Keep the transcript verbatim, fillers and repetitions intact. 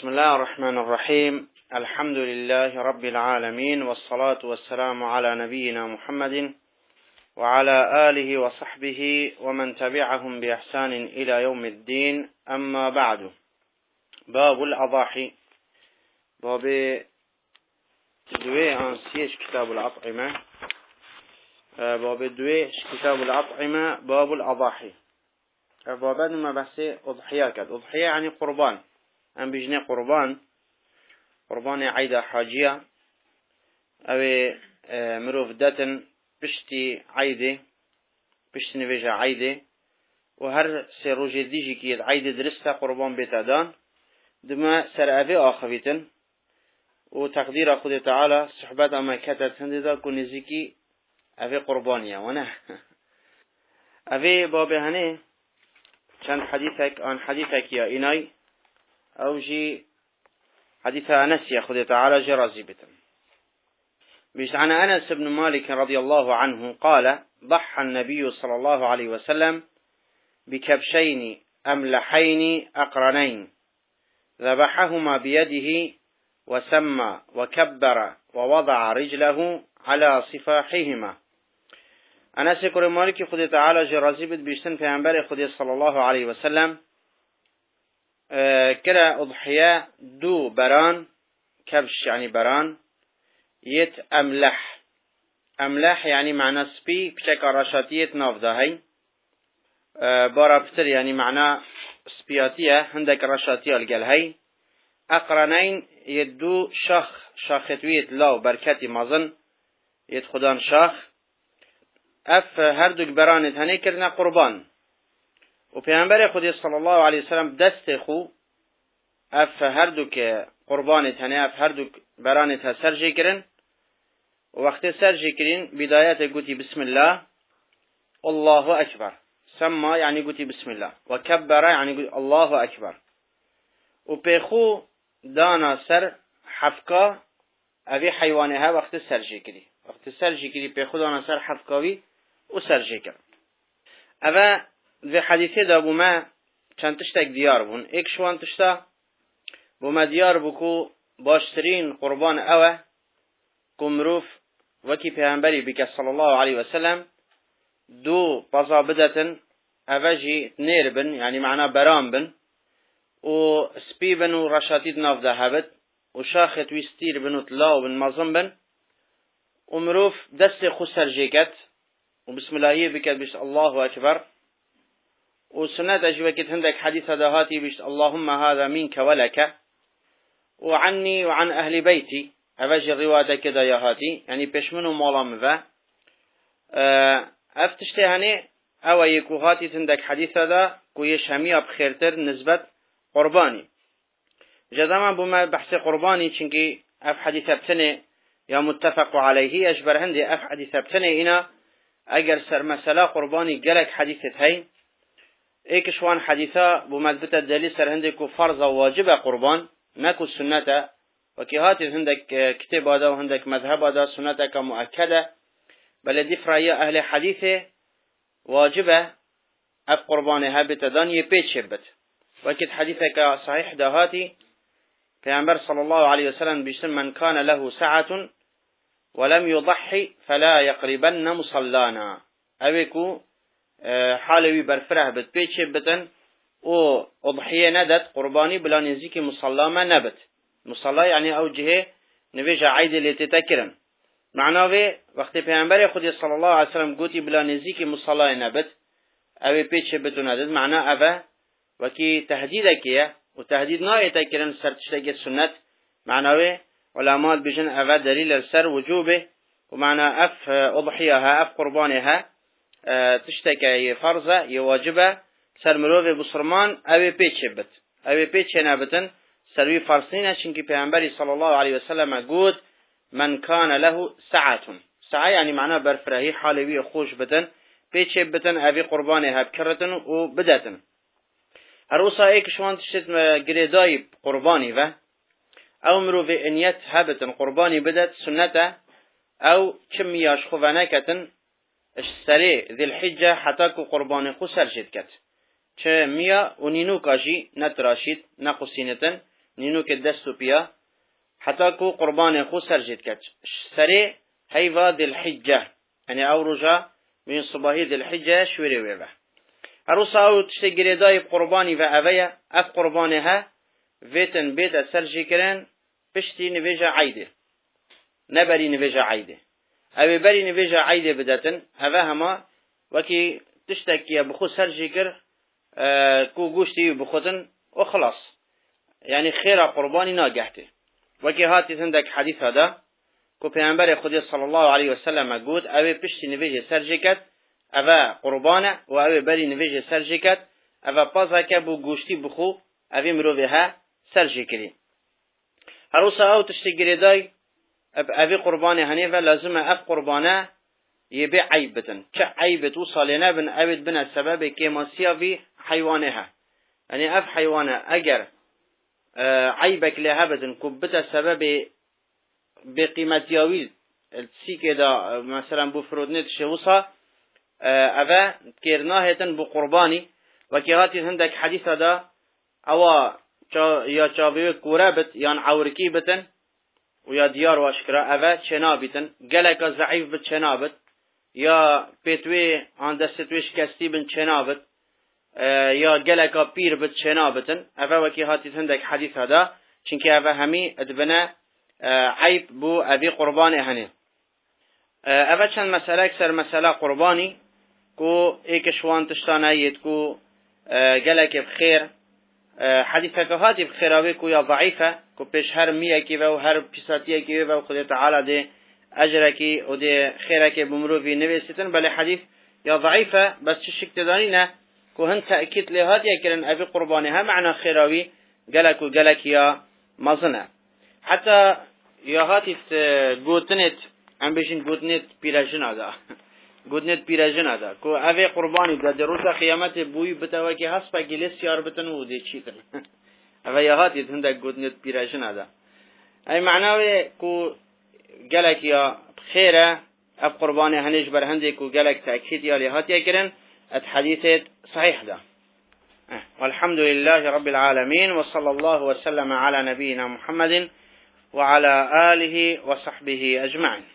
بسم الله الرحمن الرحيم. الحمد لله رب العالمين، والصلاة والسلام على نبينا محمد وعلى آله وصحبه ومن تبعهم بإحسان إلى يوم الدين. أما بعد، باب الأضاحي. باب دوي أنسيش كتاب الأطعمة. باب دوي كتاب الأطعمة باب الأضاحي. باب ما بحث أضحية كد أضحية يعني قربان. أم بيجني قربان قربان عيدة حاجية أو مروف داتن بشتي عيدة بشتي نبيجة عيدة، وهر سيروجي ديجي كيد عيدة درستا قربان بيتادان دما سر أبي آخويتن، وتقدير أخذ تعالى صحبات أما كتت هنددا كنزيكي أبي قربانية وانا أبي بابي هني كان حديثك عن حديثك يا إناي أو جي حديث أنس يأخذ تعالى جرازي بتن. بيش عن أنس بن مالك رضي الله عنه قال: ضحى النبي صلى الله عليه وسلم بكبشين أملحين أقرنين، ذبحهما بيده وسمى وكبر ووضع رجله على صفاحهما. أنس بن مالك يأخذ تعالى جرازي بت بيشتن في عنبر يأخذ صلى الله عليه وسلم كرا أضحياء دو بران كبش يعني بران يت أملح. أملح يعني معنى سبي بشكل رشاتية نافذة هاي بارابتر يعني معنى سبياتية هندك رشاتية الجل هاي. أقرنين يدو شخ شاختوية لاو بركاتي مازن يد خدان شاخ أف هردوك برانت هني كرنا قربان. وبيعنبر خدي صلى الله عليه وسلم دست خو اف هردوك قربانت هنه اف هردوك برانت ها سرجي کرن، ووقت سرجي کرين بدايات قوتي بسم الله الله أكبر، سمى يعني قوتي بسم الله، وكبر يعني قوتي الله أكبر. وبيخو دانا سر حفكا أبي حيوانها وقت سرجي كري وقت سرجي كري بيخو دانا سر حفكاوي وسرجي كر. أبا في حديثه دا بوما چند تشتك ديار بون. ايك شوان تشتا بوما ديار بكو باشترين قربان اوه كمروف وكي پیغمبری بك صلى الله عليه وسلم دو بازا بدتن اوجي نير بن يعني معنا برام بن و سبي بن و رشاتيد ناف دا هبت و شاخت ويستير بن و تلاو بن مظم بن ومروف دست خو سرجيكت وبسم الله بكت بس الله أكبر. وسنة أجوكت هندك حديث دهاتي بيش اللهم هذا منك ولك وعني وعن أهل بيتي أفجي الرواية كده يهاتي يعني بشمنو مالام ذا أفتشتي هني أو يكوهاتي هندك حديث ده كويش همية بخيرتر نسبة قرباني جزاما بما بحث قرباني چنكي أف حديث بتني يا متفق عليه أجبر هندي أف حديث بتني إنا أجر سر مسألة قرباني جلك حديثة هاي ايك شوان حديثا بمثبت الدليل سر هندك فرض واجب قربان نكو سنة، وكي هاتي هندك كتاب هذا وهندك مذهب هذا سنة كمؤكدة، بل دي فرأي أهل حديثه واجبة أف قربانها بتدان يبيت شبت. وكي حديثك صحيح دهاتي پیغمبر صلى الله عليه وسلم بيشتم من كان له سعة ولم يضحي فلا يقربن مصلانا. اويكو حالوي برفره بت بيتش بتن و أضحية ندت قرباني بلا نزيك مصلا ما نبت. مصلا يعني أو جهة نبيجة عيد اللي تتكرن معناه وقت پیغمبر خودی صلى الله عليه وسلم قوتي بلا نزيك مصلا نبت أو بيتش بتو ندت معناه أفا وكي تهديدك يا وتهديد ناية تكرن سر تشتاق السنة معناه علماء بيجن أفا دليل السر وجوبه ومعنى أف أضحيها أف قربانها تشتكي فرضة يواجبه سر مروه بصرمان اوه پیچ بت اوه پیچ نبتن سروی فرسینه چنکی پیغمبری صلی الله علیه وسلم گود من کان له سعة سعة يعني معناه برفرهی حالوی خوش بتن پیچ بتن اوه قربانه هب کرتن و بدتن. هر اوسا ایک شوان تشت گریدای قربانی و او مروه انیت هبتن قربانی بدت سنته او کمیاش خوانکتن اشتري ذي الحجة حتى كو قربان خو سرجد كت چه ميا ونينو كاجي نتراشيد نقصينتن نینو که دستو بیا حتی کو قربان خو سرجت کد سری هیوا دل حجه یعنی او رجا من صباحی دل حجه شوری ویوه هروسا او تشتگیری دای قربانی و اوه اف قربانه ها ویتن بیت سرجی کرن پشتی نویجه عیده نبری نویجه عیده اوه بری نویجه عیده بدتن اوه هما وکی تشتکی بخو سرجی کر کو گوشتی بخوتن و خلاص يعني خير قرباني ناجحته وكي هاتي عندك حديث هذا كو پیغمبر خدا صلى الله عليه وسلم قود اوه پشت نویج سرجکت اوه قربانه و اوه بری نویج سرجکت اوه پازاکه بو گوشتی بخو اوه مروه ها سرجکری هروسا او تشتگیری دای اوه قربانه هنیفه لازم اف قربانه يبي عيبتن كعيبت وصلنا بن عبد بن السبب كما سيافي حيوانها يعني اف حيوانه اجر عيبك لهبتن كبت السبب بقيمه ياويل السي كده مثلا بفرودنت شوصا افا كيرناهتن بقرباني وكيهاتي عندك حديث هذا او يا چاوي كورابت يعني عوركي بتن ويا ديار واشكرا افا چنابتن گلك ضعيف بت چنابت یا پیتوی آن دستوی شکستی بن چنابت یا گلکا پیر بد چنابتن اوه وکی هاتی هندک حدیث هدا چنکه اوه همی ادبنا عیب بو اوی قربانی هنه اوه چند مسئله اکثر مسئله قربانی کو ایک شوان تشتانه ید کو گلک بخیر حدیثه که هاتی بخیراوی کو یا ضعیفه کو پیش هر میه که و هر پیساتیه که و خدا تعالی ده اجرکی و ده خیرکی بمروفی نویستن بله حدیث یا ضعیفه بس شک تدانینه که هن تأکید لهات یکرن اوی قربانی ها معنا خیراوی گلک و گلک یا مزنه حتی یا هاتیت گوتنت ام بیشین گوتنت پیرجن آده گوتنت پیرجن آده که اوی قربانی ده در روز قیامت بوی بتاوه که هست پا گلیس یار بتن و ده چی کن اوی یا هاتیت هندک گوتنت پیرجن آده ای معناوی که گلک یا خیره اب قربانی هنیش بر هندک و گلک تأکید یا لهات یکرن ات حديث صحيح ده والحمد لله رب العالمين وصلى الله وسلم على نبينا محمد وعلى آله وصحبه أجمعين.